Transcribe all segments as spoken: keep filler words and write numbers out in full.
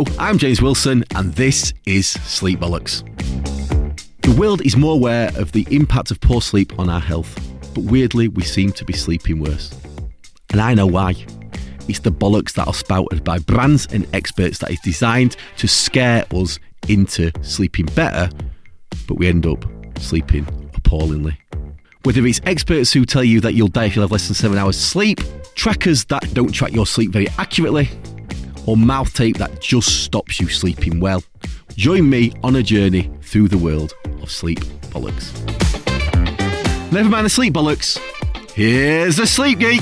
I'm James Wilson, and this is Sleep Bollocks. The world is more aware of the impact of poor sleep on our health, but weirdly, we seem to be sleeping worse. And I know why. It's the bollocks that are spouted by brands and experts that is designed to scare us into sleeping better, but we end up sleeping appallingly. Whether it's experts who tell you that you'll die if you have less than seven hours sleep, trackers that don't track your sleep very accurately, or mouth tape that just stops you sleeping well. Join me on a journey through the world of sleep bollocks. Never mind the sleep bollocks, here's the Sleep Geek.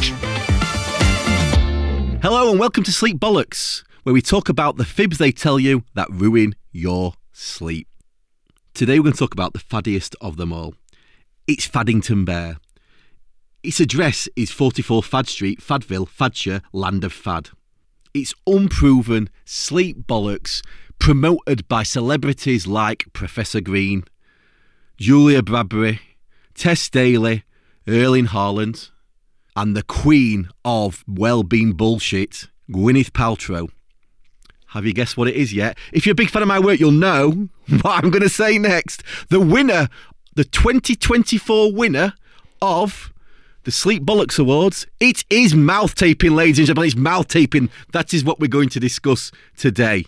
Hello and welcome to Sleep Bollocks, where we talk about the fibs they tell you that ruin your sleep. Today we're going to talk about the faddiest of them all. It's Faddington Bear. Its address is forty-four Fad Street, Fadville, Fadshire, land of fad. It's unproven sleep bollocks promoted by celebrities like Professor Green, Julia Bradbury, Tess Daly, Erling Haaland, and the queen of well-being bullshit, Gwyneth Paltrow. Have you guessed what it is yet? If you're a big fan of my work, you'll know what I'm going to say next. The winner, the twenty twenty-four winner of the Sleep Bollocks Awards, it is mouth taping, ladies and gentlemen. It's mouth taping. That is what we're going to discuss today.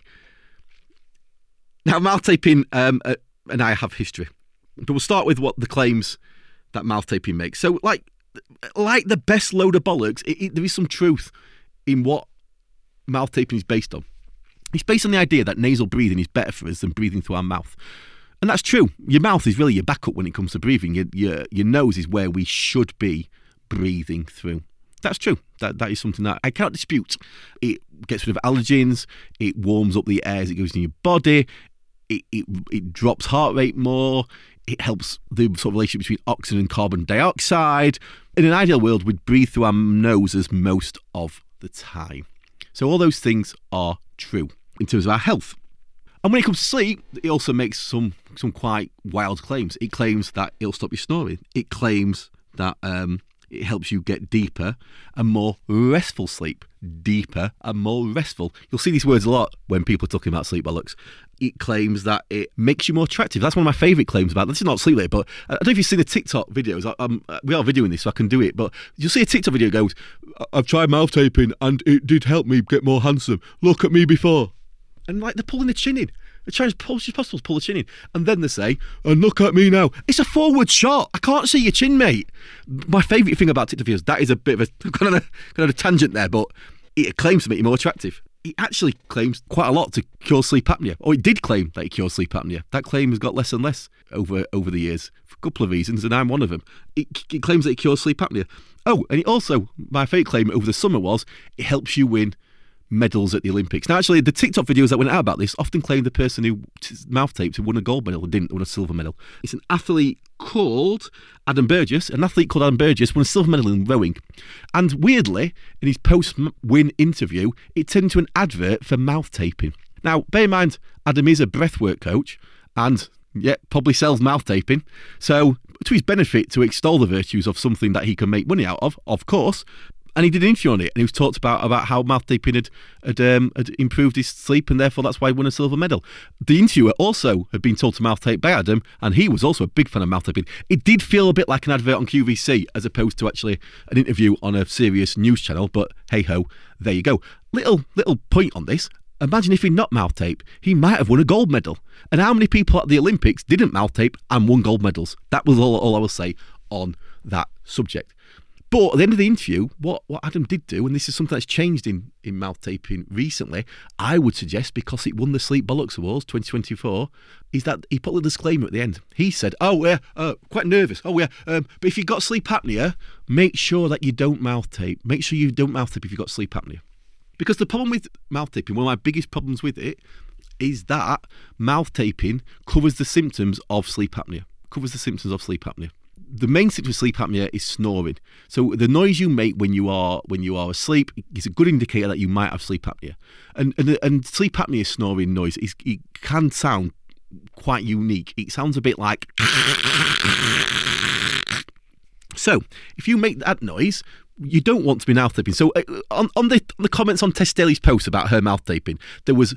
Now, mouth taping um, uh, and I have history, but we'll start with what the claims that mouth taping makes. So, like, like the best load of bollocks, it, it, there is some truth in what mouth taping is based on. It's based on the idea that nasal breathing is better for us than breathing through our mouth. And that's true. Your mouth is really your backup when it comes to breathing. Your, your, your nose is where we should be breathing through. That's true. That That is something that I cannot dispute. It gets rid of allergens. It warms up the air as it goes in your body. It, it, it drops heart rate more. It helps the sort of relationship between oxygen and carbon dioxide. In an ideal world, we'd breathe through our noses most of the time. So all those things are true in terms of our health. And when it comes to sleep, it also makes some some quite wild claims. It claims that it'll stop you snoring. It claims that um, it helps you get deeper and more restful sleep. Deeper and more restful. You'll see these words a lot when people are talking about sleep bollocks. It claims that it makes you more attractive. That's one of my favourite claims about this. Is not sleep related, but I don't know if you've seen the TikTok videos. I, um, we are videoing this, so I can do it. But you'll see a TikTok video that goes, I've tried mouth taping and it did help me get more handsome. Look at me before. And like they're pulling the chin in. They're trying as much as possible to pull the chin in. And then they say, and look at me now. It's a forward shot. I can't see your chin, mate. My favourite thing about TikTok videos, that is a bit of a kind of a, kind of a tangent there, but it claims to make you more attractive. It actually claims quite a lot to cure sleep apnea. Or it did claim that it cures sleep apnea. That claim has got less and less over, over the years for a couple of reasons, and I'm one of them. It, it claims that it cures sleep apnea. Oh, and it also, my favourite claim over the summer was, it helps you win medals at the Olympics. Now, actually, the TikTok videos that went out about this often claim the person who t- mouth taped who won a gold medal didn't win a silver medal. It's an athlete called Adam Burgess. An athlete called Adam Burgess won a silver medal in rowing. And weirdly, in his post-win interview, it turned into an advert for mouth taping. Now, bear in mind, Adam is a breathwork coach and, yeah, probably sells mouth taping. So, to his benefit, to extol the virtues of something that he can make money out of, of course. And he did an interview on it, and he was talked about about how mouth taping had had, um, had improved his sleep, and therefore that's why he won a silver medal. The interviewer also had been told to mouth tape by Adam, and he was also a big fan of mouth taping. It did feel a bit like an advert on Q V C as opposed to actually an interview on a serious news channel. But hey ho, there you go. Little little point on this. Imagine if he'd not mouth tape, he might have won a gold medal. And how many people at the Olympics didn't mouth tape and won gold medals? That was all, all I will say on that subject. But at the end of the interview, what, what Adam did do, and this is something that's changed in, in mouth taping recently, I would suggest, because it won the Sleep Bollocks Awards twenty twenty-four, is that he put a disclaimer at the end. He said, oh, yeah, uh, quite nervous. Oh, yeah, um, but if you've got sleep apnea, make sure that you don't mouth tape. Make sure you don't mouth tape if you've got sleep apnea. Because the problem with mouth taping, one of my biggest problems with it, is that mouth taping covers the symptoms of sleep apnea. Covers the symptoms of sleep apnea. The main symptom of sleep apnea is snoring. So the noise you make when you are when you are asleep is a good indicator that you might have sleep apnea. And and, and sleep apnea snoring noise is, it can sound quite unique. It sounds a bit like. So if you make that noise, you don't want to be mouth taping. So uh, on, on the on the comments on Tess Daly's post about her mouth taping, there was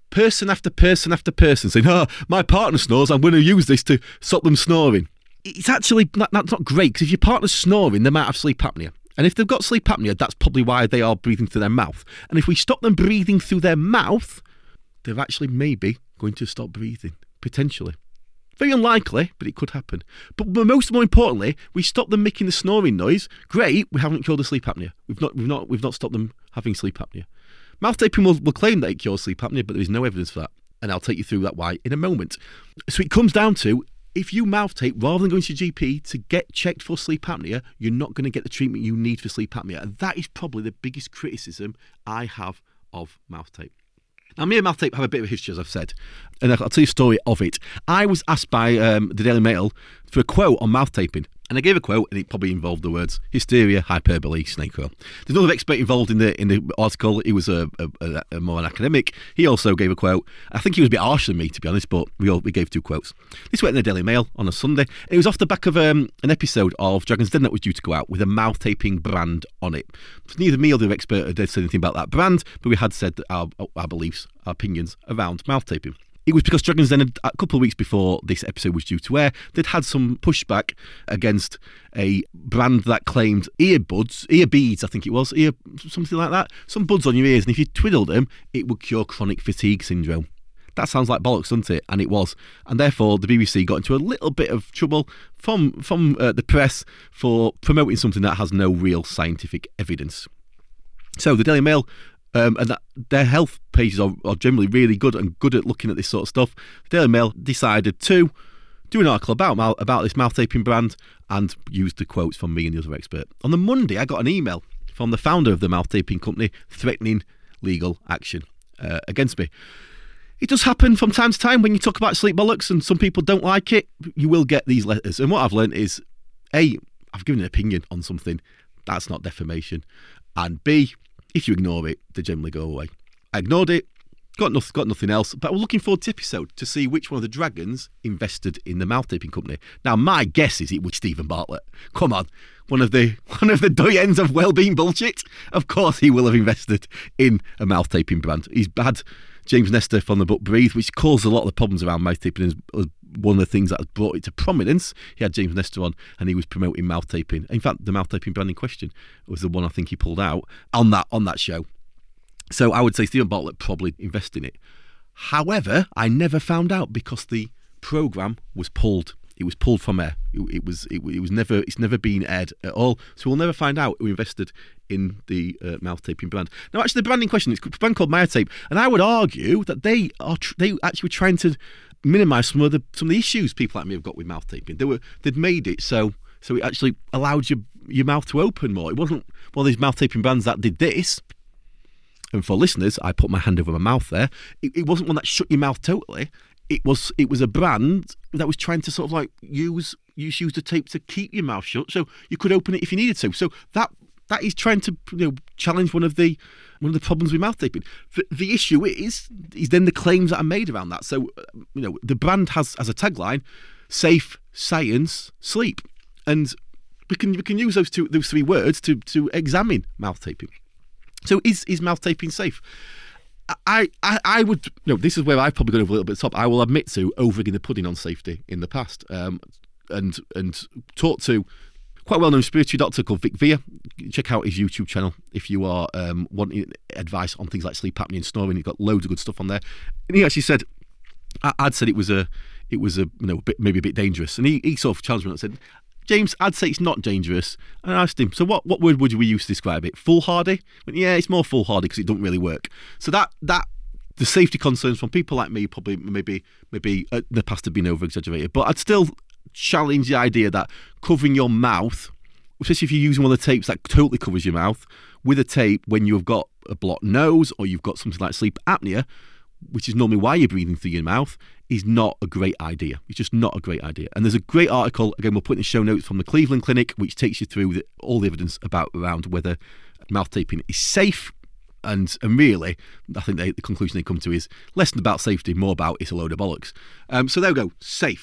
person after person after person saying, oh, my partner snores, I'm going to use this to stop them snoring. It's actually not, that's not great, because if your partner's snoring, they might have sleep apnea. And if they've got sleep apnea, that's probably why they are breathing through their mouth. And if we stop them breathing through their mouth, they're actually maybe going to stop breathing, potentially. Very unlikely, but it could happen. But most more importantly, we stop them making the snoring noise. Great, we haven't cured the sleep apnea. We've not, we've not, we've not stopped them having sleep apnea. Mouth taping will, will claim that it cures sleep apnea, but there is no evidence for that. And I'll take you through that why in a moment. So it comes down to, if you mouth tape rather than going to your G P to get checked for sleep apnea, you're not going to get the treatment you need for sleep apnea. And that is probably the biggest criticism I have of mouth tape. Now, me and mouth tape have a bit of a history, as I've said, and I'll tell you a story of it. I was asked by um, the Daily Mail for a quote on mouth taping, and I gave a quote, and it probably involved the words hysteria, hyperbole, snake oil. There's another expert involved in the in the article. He was a, a, a more an academic. He also gave a quote. I think he was a bit harsher than me, to be honest, but we all we gave two quotes. This went in the Daily Mail on a Sunday, and it was off the back of um, an episode of Dragon's Den that was due to go out with a mouth taping brand on it. Neither me or the expert had said anything about that brand, but we had said our, our beliefs, our opinions around mouth taping. It was because Dragon's Den, a couple of weeks before this episode was due to air, they'd had some pushback against a brand that claimed earbuds, ear beads, I think it was, ear something like that, some buds on your ears, and if you twiddled them, it would cure chronic fatigue syndrome. That sounds like bollocks, doesn't it? And it was. And therefore, the B B C got into a little bit of trouble from, from uh, the press for promoting something that has no real scientific evidence. So the Daily Mail... Um, and that their health pages are, are generally really good and good at looking at this sort of stuff. The Daily Mail decided to do an article about about this mouth taping brand and use the quotes from me and the other expert. On the Monday, I got an email from the founder of the mouth taping company threatening legal action uh, against me. It does happen from time to time when you talk about sleep bollocks and some people don't like it. You will get these letters. And what I've learned is, A, I've given an opinion on something. That's not defamation. And B, if you ignore it, they generally go away. I ignored it, got nothing, got nothing else, but I was looking forward to the episode to see which one of the dragons invested in the mouth taping company. Now, my guess is it was Stephen Bartlett. Come on, one of the one of the doyens of well-being bullshit. Of course, he will have invested in a mouth taping brand. He's had James Nestor from the book Breathe, which caused a lot of the problems around mouth taping. As one of the things that has brought it to prominence. He had James Nestor on, and he was promoting mouth taping. In fact, the mouth taping brand in question was the one I think he pulled out on that on that show. So I would say Stephen Bartlett probably invested in it. However, I never found out because the program was pulled. It was pulled from air. It, it was it, it was never it's never been aired at all. So we'll never find out who invested in the uh, mouth taping brand. Now, actually, the brand in question is a brand called Myotape, and I would argue that they are tr- they actually were trying to minimise some of the some of the issues people like me have got with mouth taping. They were they'd made it so so it actually allowed your your mouth to open more. It wasn't one of these mouth taping brands that did this. And for listeners, I put my hand over my mouth there. It, it wasn't one that shut your mouth totally. It was it was a brand that was trying to sort of like use use use the tape to keep your mouth shut, so you could open it if you needed to. So that that is trying to, you know, challenge one of the one of the problems with mouth taping. The, the issue is is then the claims that are made around that. So you know, the brand has as a tagline, "Safe, Science, Sleep," and we can we can use those two those three words to to examine mouth taping. So is is mouth taping safe? I, I, I would, you know, this is where I've probably gone over a little bit top. I will admit to over-egging the pudding on safety in the past, um, and and talked to quite a well-known respiratory doctor called Vic Via. Check out his YouTube channel if you are um, wanting advice on things like sleep apnea and snoring. He's got loads of good stuff on there. And he actually said, I, I'd said it was a, it was a, you know, a bit, maybe a bit dangerous. And he, he sort of challenged me and said, James, I'd say it's not dangerous. And I asked him, so what, what word would we use to describe it? Foolhardy? Went, yeah, it's more foolhardy because it doesn't really work. So that that the safety concerns from people like me probably maybe maybe in the past have been over exaggerated. But I'd still challenge the idea that covering your mouth, especially if you're using one of the tapes that totally covers your mouth, with a tape when you've got a blocked nose or you've got something like sleep apnea, which is normally why you're breathing through your mouth, is not a great idea. It's just not a great idea. And there's a great article, again, we'll put in the show notes, from the Cleveland Clinic, which takes you through the, all the evidence about around whether mouth taping is safe. And, and really, I think they, the conclusion they come to is less than about safety, more about it's a load of bollocks. Um, so there we go, safe.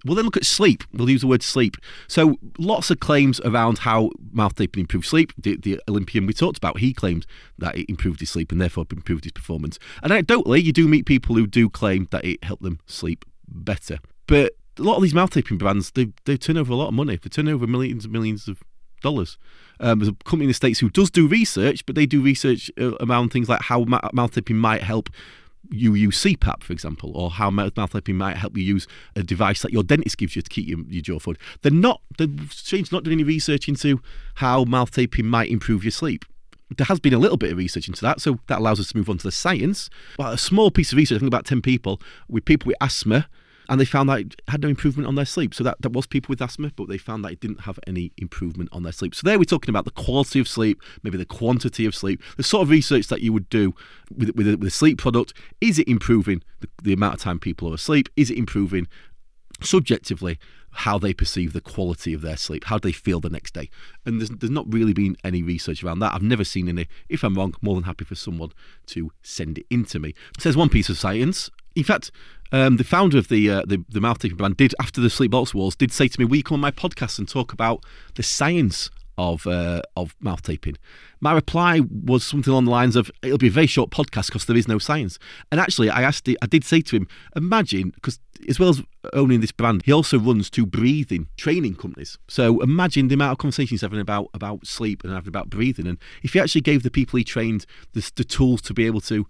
We'll then look at sleep. We'll use the word sleep. So lots of claims around how mouth taping improves sleep. The, the Olympian we talked about, he claimed that it improved his sleep and therefore improved his performance. And anecdotally, you do meet people who do claim that it helped them sleep better. But a lot of these mouth taping brands, they they turn over a lot of money. They turn over millions and millions of dollars. Um, there's a company in the States who does do research, but they do research uh, around things like how ma- mouth taping might help you use C PAP, for example, or how mouth taping might help you use a device that your dentist gives you to keep your, your jaw forward. They're not, they're strange, not doing any research into how mouth taping might improve your sleep. There has been a little bit of research into that, so that allows us to move on to the science. But a small piece of research, I think about ten people, with people with asthma, and they found that it had no improvement on their sleep. So that, that was people with asthma, but they found that it didn't have any improvement on their sleep. So there we're talking about the quality of sleep, maybe the quantity of sleep, the sort of research that you would do with, with, a, with a sleep product. Is it improving the, the amount of time people are asleep? Is it improving subjectively how they perceive the quality of their sleep? How do they feel the next day? And there's, there's not really been any research around that. I've never seen any. If I'm wrong, more than happy for someone to send it in to me. So there's one piece of science. In fact, um, the founder of the, uh, the the mouth taping brand did, after the Sleep Bollocks Wars, did say to me, will you come on my podcast and talk about the science of uh, of mouth taping? My reply was something along the lines of, it'll be a very short podcast because there is no science. And actually, I asked, I did say to him, imagine, because as well as owning this brand, he also runs two breathing training companies. So imagine the amount of conversations he's having about, about sleep and having about breathing. And if he actually gave the people he trained the, the tools to be able to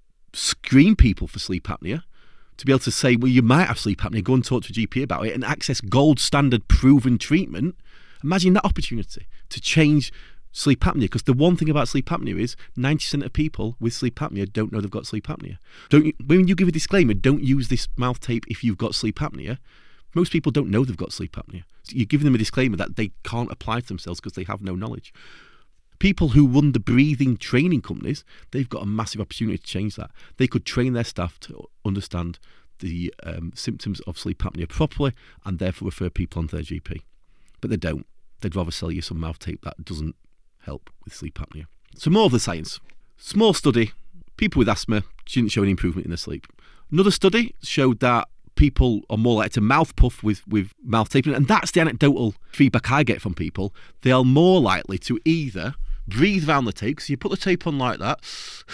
screen people for sleep apnea, to be able to say, well, you might have sleep apnea, go and talk to a G P about it and access gold standard proven treatment. Imagine that opportunity to change sleep apnea, because the one thing about sleep apnea is ninety percent of people with sleep apnea don't know they've got sleep apnea. Don't you, when you give a disclaimer, don't use this mouth tape if you've got sleep apnea, most people don't know they've got sleep apnea. So you're giving them a disclaimer that they can't apply to themselves because they have no knowledge. People who run the breathing training companies, they've got a massive opportunity to change that. They could train their staff to understand the um, symptoms of sleep apnea properly and therefore refer people on to their G P. But they don't. They'd rather sell you some mouth tape that doesn't help with sleep apnea. So more of the science. Small study, people with asthma didn't show any improvement in their sleep. Another study showed that people are more likely to mouth puff with, with mouth taping, and that's the anecdotal feedback I get from people. They are more likely to either breathe around the tape, so you put the tape on like that,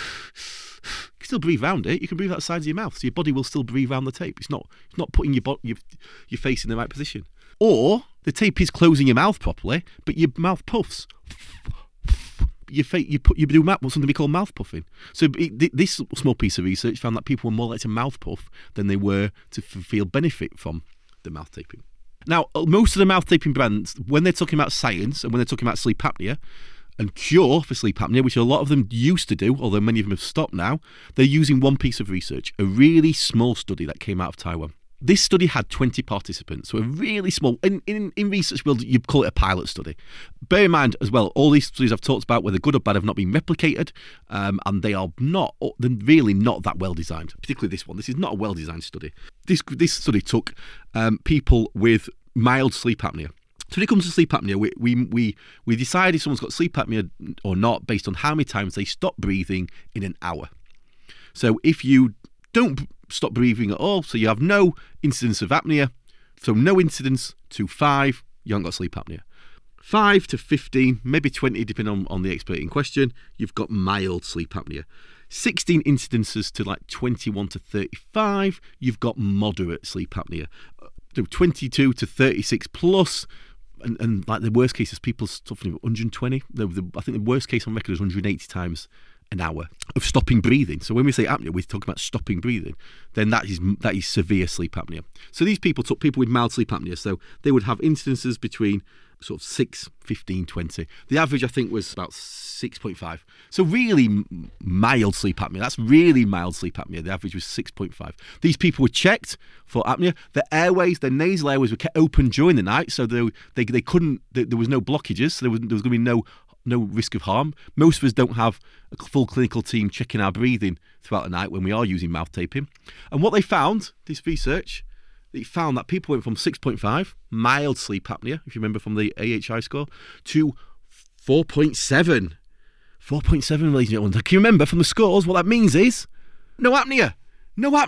you can still breathe around it, you can breathe out the sides of your mouth, so your body will still breathe around the tape. It's not it's not putting your, bo- your, your face in the right position. Or the tape is closing your mouth properly, but your mouth puffs. Your face, you put you do something we call mouth puffing. So it, this small piece of research found that people were more likely to mouth puff than they were to f- feel benefit from the mouth taping. Now, most of the mouth taping brands, when they're talking about science and when they're talking about sleep apnea and cure for sleep apnea, which a lot of them used to do, although many of them have stopped now, they're using one piece of research, a really small study that came out of Taiwan. This study had twenty participants, so a really small, in, in, in research world, you'd call it a pilot study. Bear in mind as well, all these studies I've talked about, whether good or bad, have not been replicated, um, and they are not, they're really not that well designed, particularly this one. This is not a well designed study. This, this study took um, people with mild sleep apnea. So when it comes to sleep apnea, we, we, we, we decide if someone's got sleep apnea or not based on how many times they stop breathing in an hour. So if you don't stop breathing at all, so you have no incidence of apnea, so no incidence to five, you haven't got sleep apnea. Five to fifteen, maybe twenty, depending on, on the expert in question, you've got mild sleep apnea. sixteen incidences to like twenty-one to thirty-five, you've got moderate sleep apnea. So twenty-two to thirty-six plus, and, and like the worst case is people suffering one hundred twenty. The, the, I think the worst case on record is one hundred eighty times an hour of stopping breathing. So when we say apnea, we're talking about stopping breathing. Then that is that is severe sleep apnea. So these people took people with mild sleep apnea. So they would have incidences between sort of six, fifteen, twenty. The average, I think, was about six point five. So really mild sleep apnea. That's really mild sleep apnea. The average was six point five. These people were checked for apnea. Their airways, their nasal airways were kept open during the night, so they they, they couldn't. They, there was no blockages. So there was there was going to be no no risk of harm. Most of us don't have a full clinical team checking our breathing throughout the night when we are using mouth taping. And what they found, this research, they found that people went from six point five, mild sleep apnea, if you remember from the A H I score, to four point seven. four point seven, ladies and gentlemen. Can you remember from the scores what that means is? No apnea. No apnea.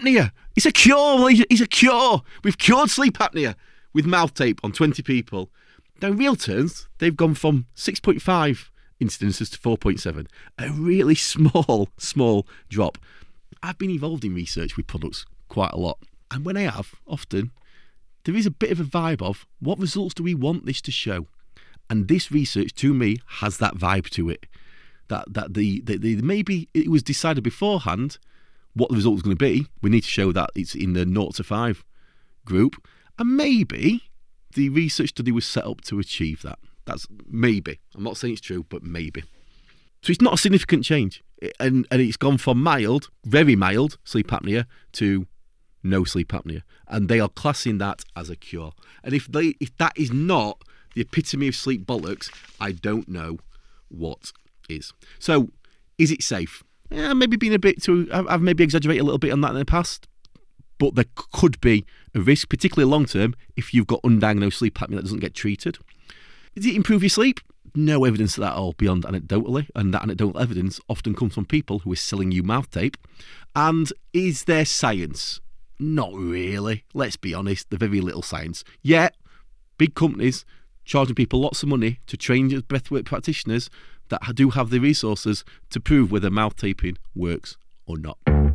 It's a cure. It's a cure. We've cured sleep apnea with mouth tape on twenty people. Now, in real terms, they've gone from six point five incidences to four point seven. A really small, small drop. I've been involved in research with products quite a lot. And when I have, often, there is a bit of a vibe of what results do we want this to show? And this research, to me, has that vibe to it. That that the, the, the maybe it was decided beforehand what the result was going to be. We need to show that it's in the zero to five group. And maybe the research study was set up to achieve that. That's maybe. I'm not saying it's true, but maybe. So it's not a significant change. And, and it's gone from mild, very mild sleep apnea to no sleep apnea. And they are classing that as a cure. And if they if that is not the epitome of sleep bollocks, I don't know what is. So, is it safe? Yeah, maybe been a bit too... I've maybe exaggerated a little bit on that in the past. But there could be a risk, particularly long term, if you've got undiagnosed sleep apnea that doesn't get treated. Does it improve your sleep? No evidence of that at all beyond anecdotally, and that anecdotal evidence often comes from people who are selling you mouth tape. And is there science? Not really. Let's be honest, there's very little science. Yet, big companies charging people lots of money to train breathwork practitioners that do have the resources to prove whether mouth taping works or not.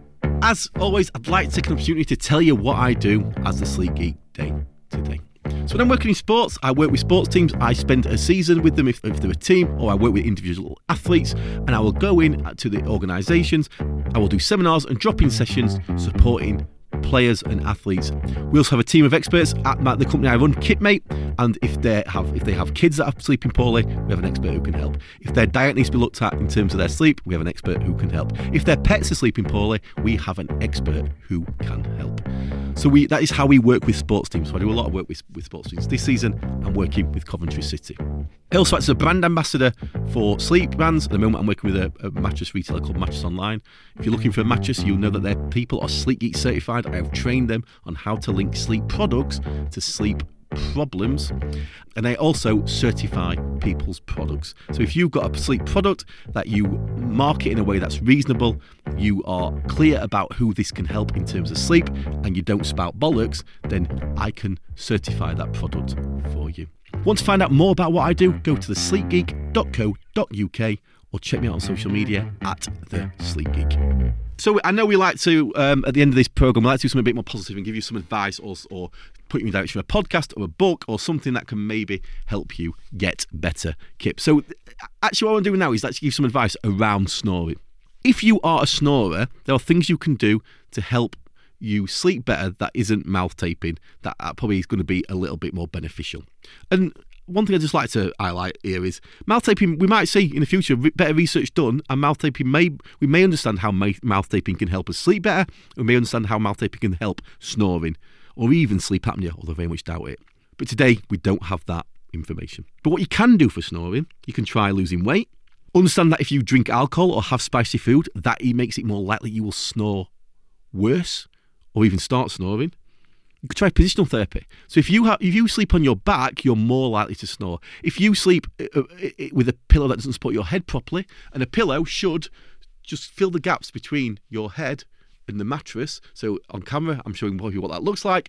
As always, I'd like to take an opportunity to tell you what I do as the Sleep Geek day today. So when I'm working in sports, I work with sports teams. I spend a season with them if, if they're a team, or I work with individual athletes, and I will go in to the organisations. I will do seminars and drop-in sessions supporting players and athletes. We also have a team of experts at the company I run, Kitmate, and if they have if they have kids that are sleeping poorly, we have an expert who can help. If their diet needs to be looked at in terms of their sleep, we have an expert who can help. If their pets are sleeping poorly, we have an expert who can help. So we that is how we work with sports teams. So I do a lot of work with, with sports teams. This season, I'm working with Coventry City. I also act as a brand ambassador for sleep brands. At the moment, I'm working with a, a mattress retailer called Mattress Online. If you're looking for a mattress, you'll know that their people are Sleep Geek certified. I have trained them on how to link sleep products to sleep problems, and I also certify people's products. So if you've got a sleep product that you market in a way that's reasonable, you are clear about who this can help in terms of sleep, and you don't spout bollocks, then I can certify that product for you. Want to find out more about what I do? Go to the sleep geek dot co dot uk or check me out on social media at The Sleep Geek. So I know we like to, um, at the end of this programme, we like to do something a bit more positive and give you some advice or, or put you in the direction of a podcast or a book or something that can maybe help you get better, Kip. So actually what I want to do now is let's give some advice around snoring. If you are a snorer, there are things you can do to help you sleep better that isn't mouth taping, that probably is going to be a little bit more beneficial. And one thing I'd just like to highlight here is mouth taping. We might see in the future better research done, and mouth taping may we may understand how mouth taping can help us sleep better. We may understand how mouth taping can help snoring or even sleep apnea, although I very much doubt it. But today we don't have that information. But what you can do for snoring, you can try losing weight. Understand that if you drink alcohol or have spicy food, that makes it more likely you will snore worse or even start snoring. You could try positional therapy. So if you have, if you sleep on your back, you're more likely to snore. If you sleep with a pillow that doesn't support your head properly, and a pillow should just fill the gaps between your head and the mattress. So on camera, I'm showing you what that looks like.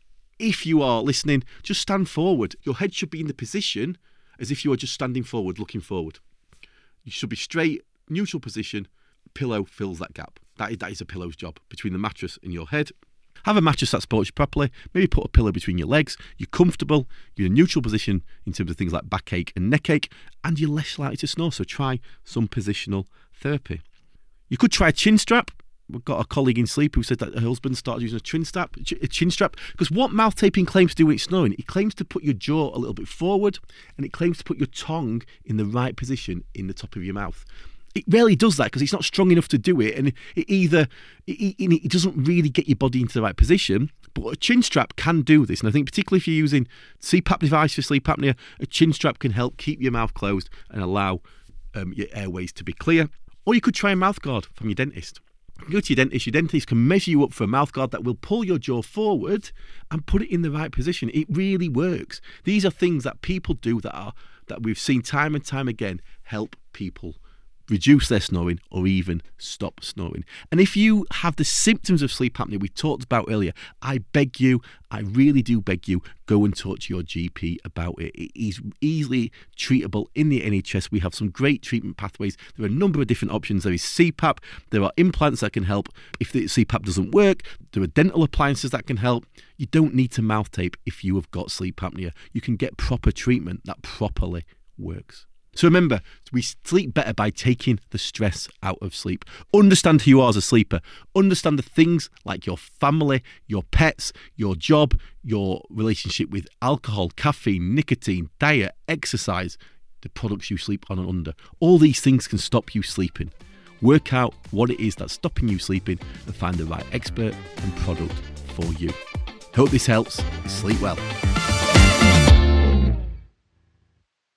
If you are listening, just stand forward. Your head should be in the position as if you are just standing forward, looking forward. You should be straight, neutral position. Pillow fills that gap. That is, that is a pillow's job between the mattress and your head. Have a mattress that supports you properly. Maybe put a pillow between your legs. You're comfortable. You're in a neutral position in terms of things like backache and neckache, and you're less likely to snore. So try some positional therapy. You could try a chin strap. We've got a colleague in sleep who said that her husband started using a chin strap. A chin strap, because what mouth taping claims to do when it's snoring, it claims to put your jaw a little bit forward, and it claims to put your tongue in the right position in the top of your mouth. It rarely does that because it's not strong enough to do it, and it either it, it, it doesn't really get your body into the right position. But a chin strap can do this, and I think particularly if you're using C PAP device for sleep apnea, a chin strap can help keep your mouth closed and allow um, your airways to be clear. Or you could try a mouth guard from your dentist. You can go to your dentist. Your dentist can measure you up for a mouth guard that will pull your jaw forward and put it in the right position. It really works. These are things that people do that are that we've seen time and time again help people reduce their snoring, or even stop snoring. And if you have the symptoms of sleep apnea we talked about earlier, I beg you, I really do beg you, go and talk to your G P about it. It is easily treatable in the N H S. We have some great treatment pathways. There are a number of different options. There is C PAP, there are implants that can help. If the C PAP doesn't work, there are dental appliances that can help. You don't need to mouth tape if you have got sleep apnea. You can get proper treatment that properly works. So remember, we sleep better by taking the stress out of sleep. Understand who you are as a sleeper. Understand the things like your family, your pets, your job, your relationship with alcohol, caffeine, nicotine, diet, exercise, the products you sleep on and under. All these things can stop you sleeping. Work out what it is that's stopping you sleeping and find the right expert and product for you. Hope this helps. Sleep well.